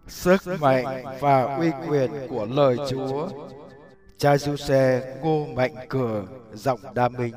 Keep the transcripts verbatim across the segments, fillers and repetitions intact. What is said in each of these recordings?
sức mạnh và uy quyền của lời Chúa. Cha Giuse Ngô Mạnh Cường, giọng Đa Minh.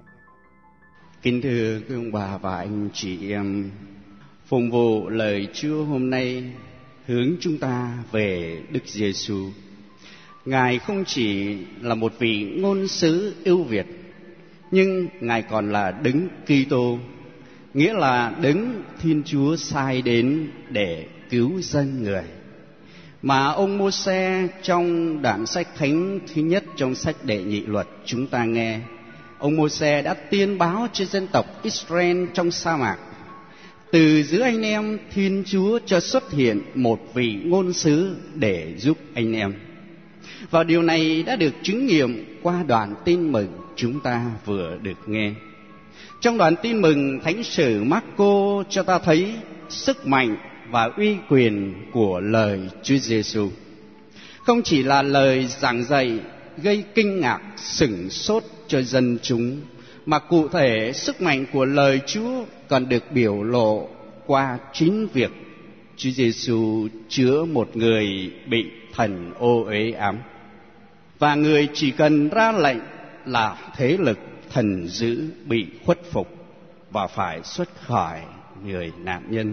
Kính thưa quý ông bà và anh chị em, phụng vụ lời Chúa hôm nay hướng chúng ta về Đức Giêsu. Ngài không chỉ là một vị ngôn sứ ưu việt, nhưng Ngài còn là Đấng Kitô, nghĩa là Đấng Thiên Chúa sai đến để cứu dân người. Mà ông Mô-se trong đoạn sách thánh thứ nhất trong sách Đệ Nhị Luật chúng ta nghe, ông Mô-se đã tiên báo cho dân tộc Israel trong sa mạc: từ giữa anh em Thiên Chúa cho xuất hiện một vị ngôn sứ để giúp anh em. Và điều này đã được chứng nghiệm qua đoạn tin mừng chúng ta vừa được nghe. Trong đoạn tin mừng, Thánh sử Mác-cô cho ta thấy sức mạnh và uy quyền của lời Chúa Giêsu. Không chỉ là lời giảng dạy gây kinh ngạc sửng sốt cho dân chúng, mà cụ thể sức mạnh của lời Chúa còn được biểu lộ qua chính việc Chúa Giêsu chữa một người bị thần ô uế ám. Và người chỉ cần ra lệnh là thế lực thần dữ bị khuất phục và phải xuất khỏi người nạn nhân.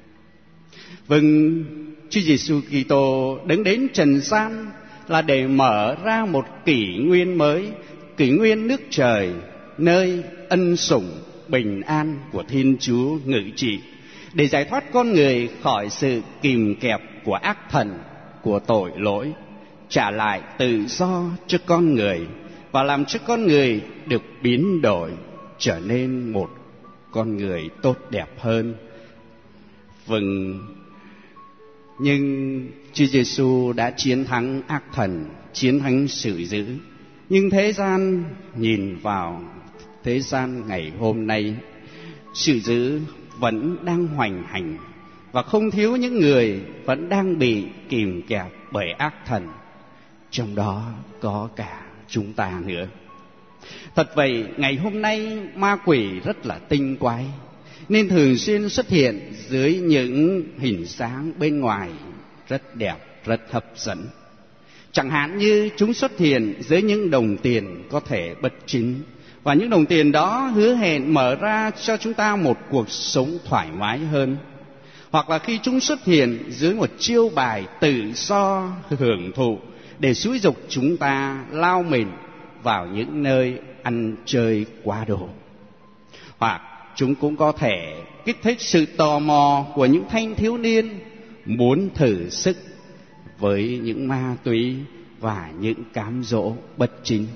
Vâng, Chúa Giêsu Kitô đứng đến trần gian là để mở ra một kỷ nguyên mới, kỷ nguyên nước trời, nơi ân sủng bình an của Thiên Chúa ngự trị, để giải thoát con người khỏi sự kìm kẹp của ác thần, của tội lỗi, trả lại tự do cho con người và làm cho con người được biến đổi trở nên một con người tốt đẹp hơn. Vâng, nhưng Chúa Giêsu đã chiến thắng ác thần, chiến thắng sự dữ. Nhưng thế gian nhìn vào thế gian ngày hôm nay, sự dữ vẫn đang hoành hành, và không thiếu những người vẫn đang bị kìm kẹp bởi ác thần, trong đó có cả chúng ta nữa. Thật vậy, ngày hôm nay ma quỷ rất là tinh quái, nên thường xuyên xuất hiện dưới những hình dáng bên ngoài rất đẹp, rất hấp dẫn. Chẳng hạn như chúng xuất hiện dưới những đồng tiền có thể bất chính, và những đồng tiền đó hứa hẹn mở ra cho chúng ta một cuộc sống thoải mái hơn. Hoặc là khi chúng xuất hiện dưới một chiêu bài tự do hưởng thụ, để xúi giục chúng ta lao mình vào những nơi ăn chơi quá độ. Hoặc chúng cũng có thể kích thích sự tò mò của những thanh thiếu niên muốn thử sức với những ma túy và những cám dỗ bất chính.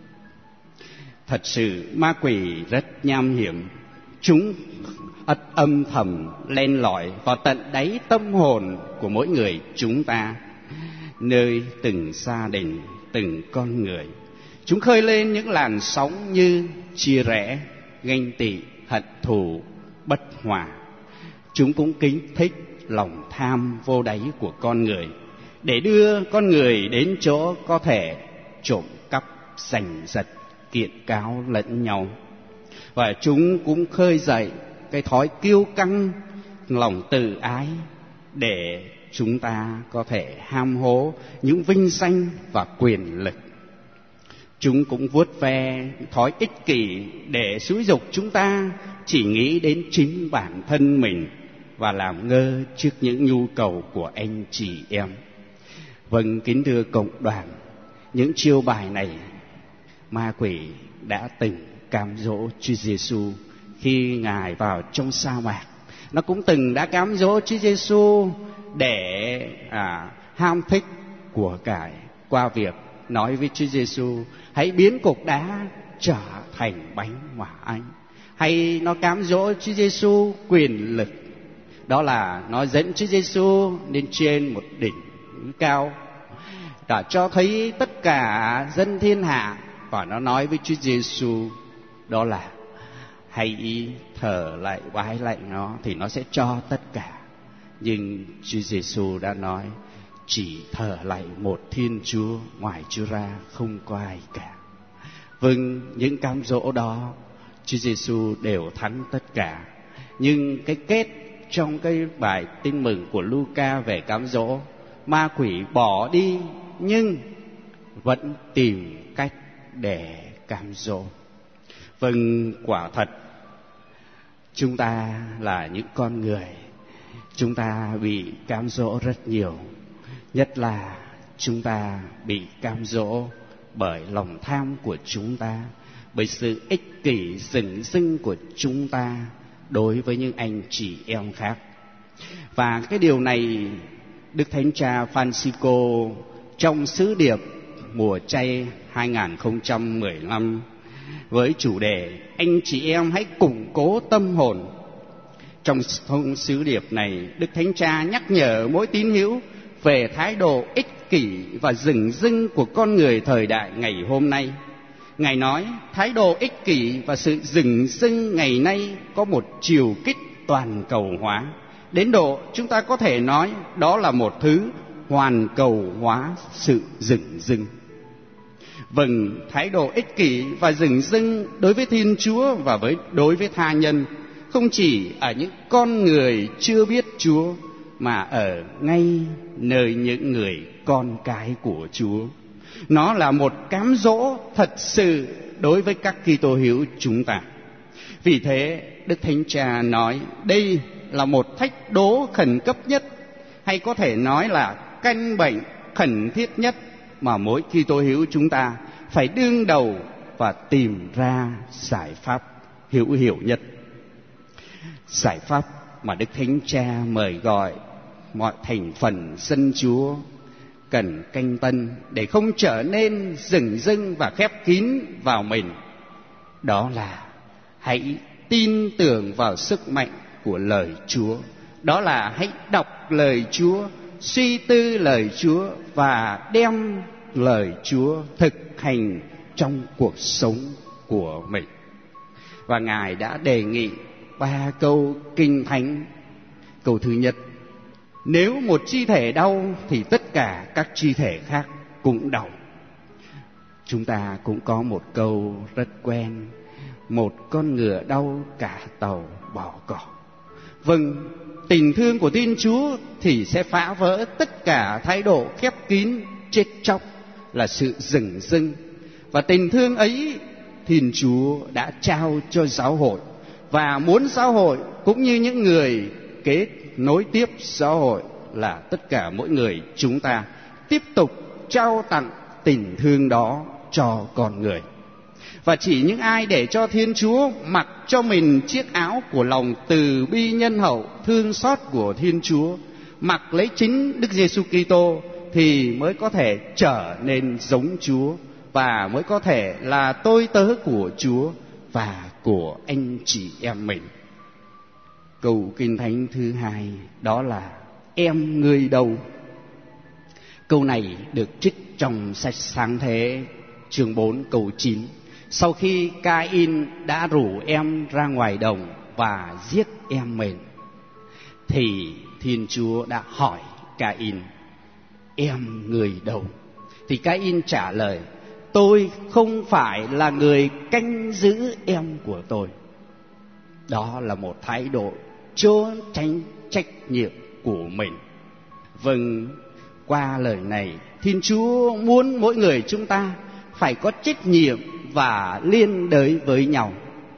Thật sự ma quỷ rất nham hiểm. Chúng ất âm thầm len lỏi vào tận đáy tâm hồn của mỗi người chúng ta, nơi từng gia đình, từng con người. Chúng khơi lên những làn sóng như chia rẽ, ganh tị, hận thù, bất hòa. Chúng cũng kích thích lòng tham vô đáy của con người, để đưa con người đến chỗ có thể trộm cắp, giành giật, kiện cáo lẫn nhau. Và chúng cũng khơi dậy cái thói kiêu căng, lòng tự ái, để chúng ta có thể ham hố những vinh danh và quyền lực. Chúng cũng vuốt ve thói ích kỷ để xúi giục chúng ta chỉ nghĩ đến chính bản thân mình và làm ngơ trước những nhu cầu của anh chị em. Vâng, kính thưa cộng đoàn, những chiêu bài này ma quỷ đã từng cám dỗ Chúa Giêsu khi Ngài vào trong sa mạc. Nó cũng từng đã cám dỗ Chúa Giêsu để à, ham thích của cải qua việc nói với Chúa Giêsu: hãy biến cục đá trở thành bánh mà ăn. Hay nó cám dỗ Chúa Giêsu quyền lực, đó là nó dẫn Chúa Giêsu lên trên một đỉnh cao, đã cho thấy tất cả dân thiên hạ, và nó nói với Chúa Giêsu đó là hãy thờ lại bái lại nó thì nó sẽ cho tất cả. Nhưng Chúa Giêsu đã nói chỉ thờ lại một Thiên Chúa, ngoài Chúa ra không có ai cả. Vâng, những cám dỗ đó Chúa Giêsu đều thắng tất cả, nhưng cái kết trong cái bài tin mừng của Luca về cám dỗ. Ma quỷ bỏ đi nhưng vẫn tìm cách để cám dỗ. Vâng, quả thật chúng ta là những con người, chúng ta bị cám dỗ rất nhiều. Nhất là chúng ta bị cám dỗ bởi lòng tham của chúng ta, bởi sự ích kỷ dửng dưng của chúng ta đối với những anh chị em khác. Và cái điều này Đức Thánh Cha Francisco trong sứ điệp mùa chay hai không một lăm với chủ đề anh chị em hãy củng cố tâm hồn. Trong thông sứ điệp này, Đức Thánh Cha nhắc nhở mỗi tín hữu về thái độ ích kỷ và dửng dưng của con người thời đại ngày hôm nay. Ngài nói thái độ ích kỷ và sự dửng dưng ngày nay có một chiều kích toàn cầu hóa, đến độ chúng ta có thể nói đó là một thứ hoàn cầu hóa sự dửng dưng. Vâng, thái độ ích kỷ và dửng dưng đối với Thiên Chúa và với đối với tha nhân không chỉ ở những con người chưa biết Chúa, mà ở ngay nơi những người con cái của Chúa. Nó là một cám dỗ thật sự đối với các Kitô hữu chúng ta. Vì thế, Đức Thánh Cha nói đây là một thách đố khẩn cấp nhất, hay có thể nói là căn bệnh khẩn thiết nhất mà mỗi Kitô hữu chúng ta phải đương đầu và tìm ra giải pháp hữu hiệu nhất. Giải pháp mà Đức Thánh Cha mời gọi mọi thành phần dân Chúa cần canh tân để không trở nên dửng dưng và khép kín vào mình, đó là hãy tin tưởng vào sức mạnh của lời Chúa. Đó là hãy đọc lời Chúa, suy tư lời Chúa và đem lời Chúa thực hành trong cuộc sống của mình. Và Ngài đã đề nghị ba câu kinh thánh. Câu thứ nhất: nếu một chi thể đau thì tất cả các chi thể khác cũng đau. Chúng ta cũng có một câu rất quen: một con ngựa đau cả tàu bỏ cỏ. Vâng, tình thương của Thiên Chúa thì sẽ phá vỡ tất cả thái độ khép kín, chết chóc là sự dửng dưng. Và tình thương ấy Thiên Chúa đã trao cho giáo hội, và muốn giáo hội cũng như những người kế nối tiếp giáo hội là tất cả mỗi người chúng ta tiếp tục trao tặng tình thương đó cho con người. Và chỉ những ai để cho Thiên Chúa mặc cho mình chiếc áo của lòng từ bi nhân hậu thương xót của Thiên Chúa, mặc lấy chính Đức Giêsu Kitô, thì mới có thể trở nên giống Chúa và mới có thể là tôi tớ của Chúa và của anh chị em mình. Câu kinh thánh thứ hai đó là em ngươi đâu. Câu này được trích trong sách Sáng Thế chương bốn câu chín. Sau khi Ca-in đã rủ em ra ngoài đồng và giết em mình, thì Thiên Chúa đã hỏi Ca-in: em người đâu? Thì Ca-in trả lời: tôi không phải là người canh giữ em của tôi. Đó là một thái độ trốn tránh trách nhiệm của mình. Vâng, qua lời này Thiên Chúa muốn mỗi người chúng ta phải có trách nhiệm và liên đới với nhau.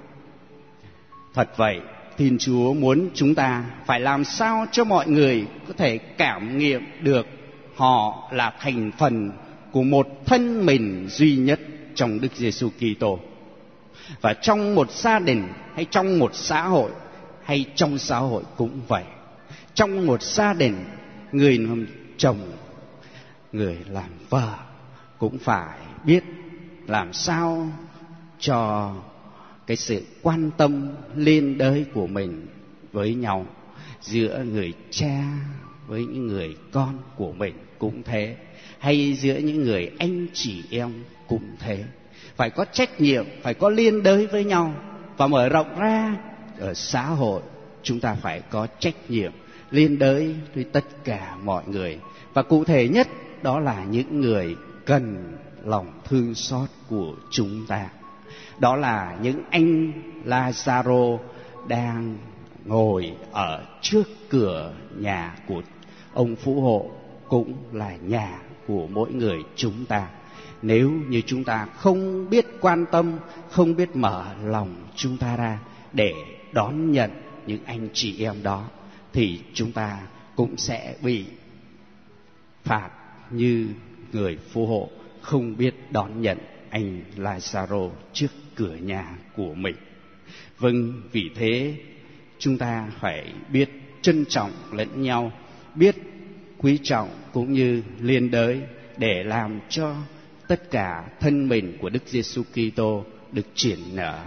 Thật vậy, Thiên Chúa muốn chúng ta phải làm sao cho mọi người có thể cảm nghiệm được họ là thành phần của một thân mình duy nhất trong Đức Giêsu Kitô. Và trong một gia đình hay trong một xã hội hay trong xã hội cũng vậy. Trong một gia đình, người làm chồng, người làm vợ cũng phải biết làm sao cho cái sự quan tâm liên đới của mình với nhau. Giữa người cha với những người con của mình cũng thế, hay giữa những người anh chị em cũng thế. Phải có trách nhiệm, phải có liên đới với nhau. Và mở rộng ra ở xã hội, chúng ta phải có trách nhiệm liên đới với tất cả mọi người. Và cụ thể nhất đó là những người cần lòng thương xót của chúng ta. Đó là những anh Lazaro đang ngồi ở trước cửa nhà của ông phù hộ cũng là nhà của mỗi người chúng ta. Nếu như chúng ta không biết quan tâm, không biết mở lòng chúng ta ra để đón nhận những anh chị em đó, thì chúng ta cũng sẽ bị phạt như người phù hộ không biết đón nhận anh Lazaro trước cửa nhà của mình. Vâng, vì thế chúng ta phải biết trân trọng lẫn nhau, biết quý trọng cũng như liên đới để làm cho tất cả thân mình của Đức Giêsu Kitô được triển nở.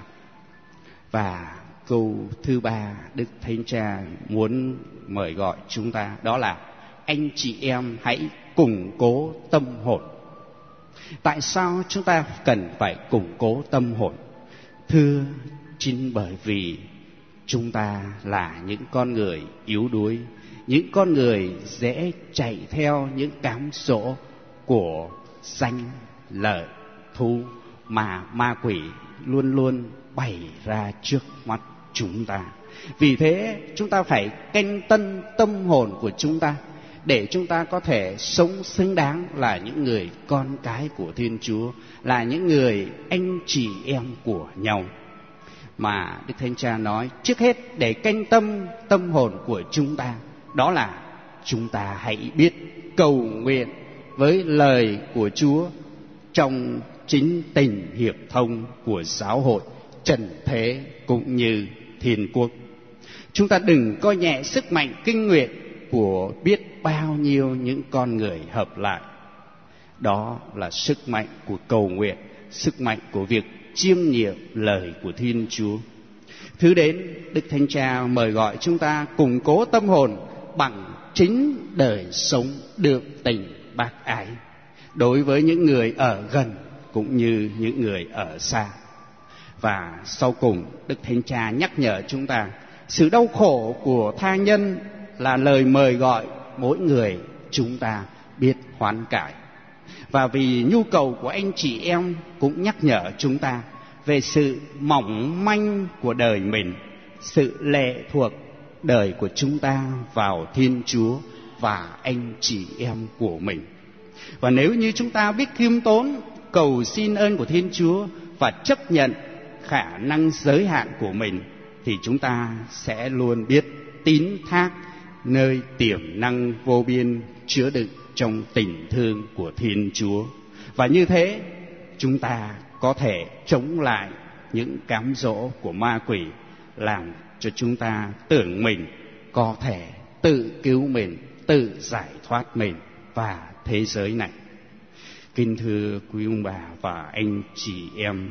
Và câu thứ ba Đức Thánh Cha muốn mời gọi chúng ta, đó là anh chị em hãy củng cố tâm hồn. Tại sao chúng ta cần phải củng cố tâm hồn? Thưa, chính bởi vì chúng ta là những con người yếu đuối, những con người dễ chạy theo những cám dỗ của danh lợi thú mà ma quỷ luôn luôn bày ra trước mắt chúng ta. Vì thế chúng ta phải canh tân tâm hồn của chúng ta để chúng ta có thể sống xứng đáng là những người con cái của Thiên Chúa, là những người anh chị em của nhau. Mà Đức Thánh Cha nói trước hết để canh tâm tâm hồn của chúng ta, đó là chúng ta hãy biết cầu nguyện với lời của Chúa trong chính tình hiệp thông của giáo hội trần thế cũng như thiên quốc. Chúng ta đừng coi nhẹ sức mạnh kinh nguyện của biết bao nhiêu những con người hợp lại. Đó là sức mạnh của cầu nguyện, sức mạnh của việc chiêm nghiệm lời của Thiên Chúa. Thứ đến, Đức Thánh Cha mời gọi chúng ta củng cố tâm hồn bằng chính đời sống đượm tình bác ái đối với những người ở gần cũng như những người ở xa. Và sau cùng, Đức Thánh Cha nhắc nhở chúng ta, sự đau khổ của tha nhân là lời mời gọi mỗi người chúng ta biết hoán cải. Và vì nhu cầu của anh chị em cũng nhắc nhở chúng ta về sự mỏng manh của đời mình, sự lệ thuộc đời của chúng ta vào Thiên Chúa và anh chị em của mình. Và nếu như chúng ta biết khiêm tốn, cầu xin ơn của Thiên Chúa và chấp nhận khả năng giới hạn của mình, thì chúng ta sẽ luôn biết tín thác nơi tiềm năng vô biên chứa đựng trong tình thương của Thiên Chúa. Và như thế chúng ta có thể chống lại những cám dỗ của ma quỷ, làm cho chúng ta tưởng mình có thể tự cứu mình, tự giải thoát mình và thế giới này. Kính thưa quý ông bà và anh chị em,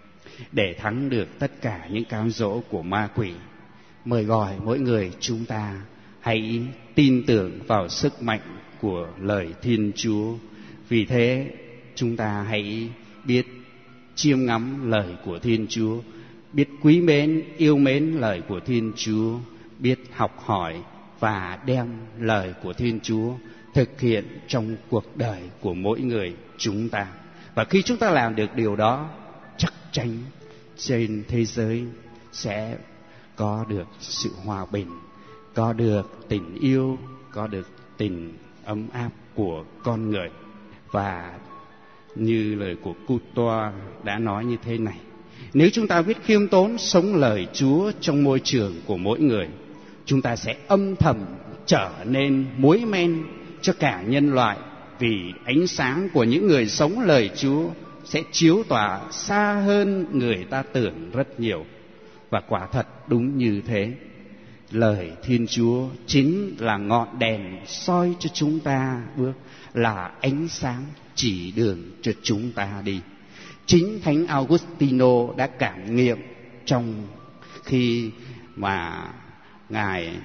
để thắng được tất cả những cám dỗ của ma quỷ, mời gọi mỗi người chúng ta hãy tin tưởng vào sức mạnh của lời Thiên Chúa. Vì thế chúng ta hãy biết chiêm ngắm lời của Thiên Chúa, biết quý mến, yêu mến lời của Thiên Chúa, biết học hỏi và đem lời của Thiên Chúa thực hiện trong cuộc đời của mỗi người chúng ta. Và khi chúng ta làm được điều đó, chắc chắn trên thế giới sẽ có được sự hòa bình, có được tình yêu, có được tình ấm áp của con người. Và như lời của Coutoa đã nói như thế này, nếu chúng ta biết khiêm tốn sống lời Chúa trong môi trường của mỗi người, chúng ta sẽ âm thầm trở nên muối men cho cả nhân loại, vì ánh sáng của những người sống lời Chúa sẽ chiếu tỏa xa hơn người ta tưởng rất nhiều. Và quả thật đúng như thế, lời Thiên Chúa chính là ngọn đèn soi cho chúng ta bước, là ánh sáng chỉ đường cho chúng ta đi. Chính Thánh Augustino đã cảm nghiệm trong khi mà Ngài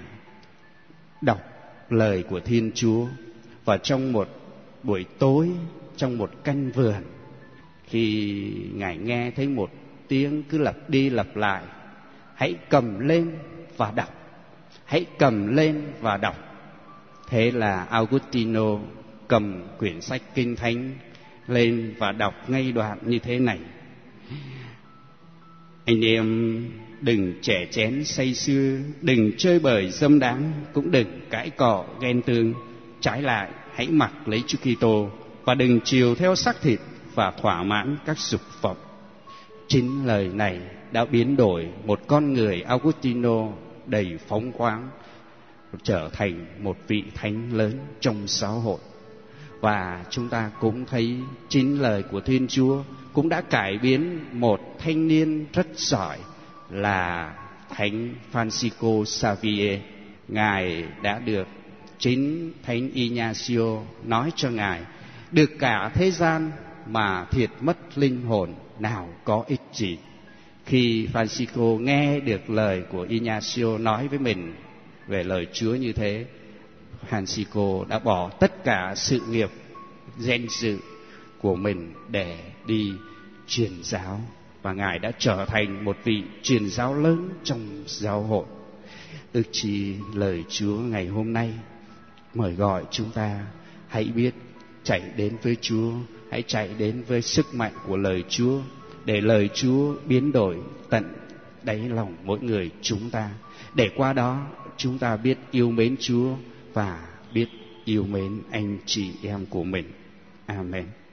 đọc lời của Thiên Chúa, và trong một buổi tối trong một căn vườn, khi Ngài nghe thấy một tiếng cứ lặp đi lặp lại: hãy cầm lên và đọc, hãy cầm lên và đọc. Thế là Augustino cầm quyển sách Kinh Thánh lên và đọc ngay đoạn như thế này: anh em đừng chè chén say sưa, đừng chơi bời dâm đãng, cũng đừng cãi cọ ghen tương. Trái lại, hãy mặc lấy Chúa Kitô và đừng chiều theo xác thịt và thỏa mãn các dục vọng. Chính lời này đã biến đổi một con người Augustino đầy phóng khoáng trở thành một vị thánh lớn trong xã hội. Và chúng ta cũng thấy chính lời của Thiên Chúa cũng đã cải biến một thanh niên rất giỏi là Thánh Francisco Xavier. Ngài đã được chính Thánh Ignacio nói cho Ngài: được cả thế gian mà thiệt mất linh hồn, nào có ích gì. Khi Francisco nghe được lời của Ignacio nói với mình về lời Chúa như thế, Francisco đã bỏ tất cả sự nghiệp danh dự của mình để đi truyền giáo, và Ngài đã trở thành một vị truyền giáo lớn trong giáo hội. Ước chi lời Chúa ngày hôm nay mời gọi chúng ta hãy biết chạy đến với Chúa, hãy chạy đến với sức mạnh của lời Chúa, để lời Chúa biến đổi tận đáy lòng mỗi người chúng ta, để qua đó chúng ta biết yêu mến Chúa và biết yêu mến anh chị em của mình. Amen.